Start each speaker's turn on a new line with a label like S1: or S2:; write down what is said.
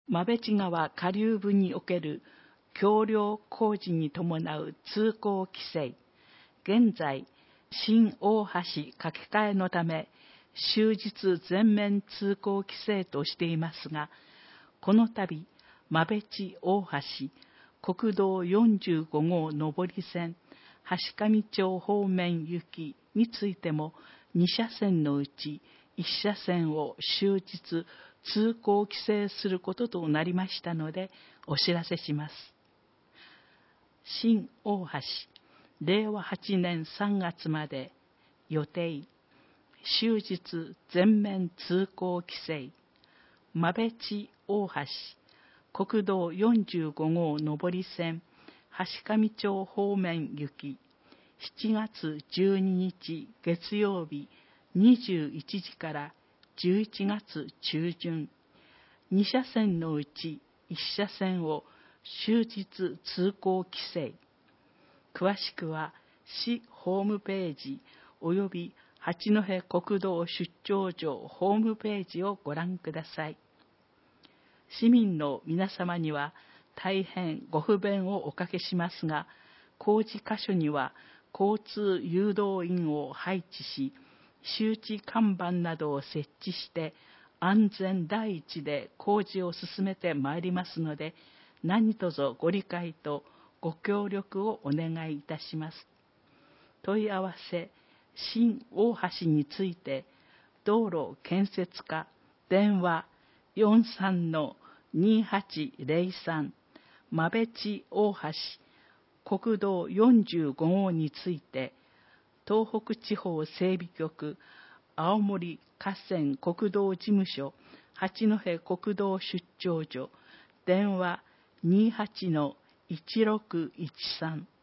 S1: 馬部地川下流部における橋梁工事に伴う通行規制、現在、新大橋架け替えのため、終日全面通行規制としていますが、この度、馬部地大橋、国道45号上り線、橋上町方面行きについても、2車線のうち1車線を終日通行規制することとなりましたので、お知らせします。新大橋、令和8年3月まで予定、終日全面通行規制、馬部地大橋、国道45号上り線、橋上町方面行き、7月12日月曜日21時から11月中旬、2車線のうち1車線を終日通行規制。詳しくは市ホームページおよび八戸国道出張所ホームページをご覧ください。市民の皆様には大変ご不便をおかけしますが、工事箇所には交通誘導員を配置し、周知看板などを設置して安全第一で工事を進めてまいりますので、何卒ご理解とご協力をお願いいたします。問い合わせ、新大橋について、道路建設課、電話 43-2803、馬部地大橋、国道45号について、東北地方整備局、青森河川国道事務所、八戸国道出張所、電話28-1613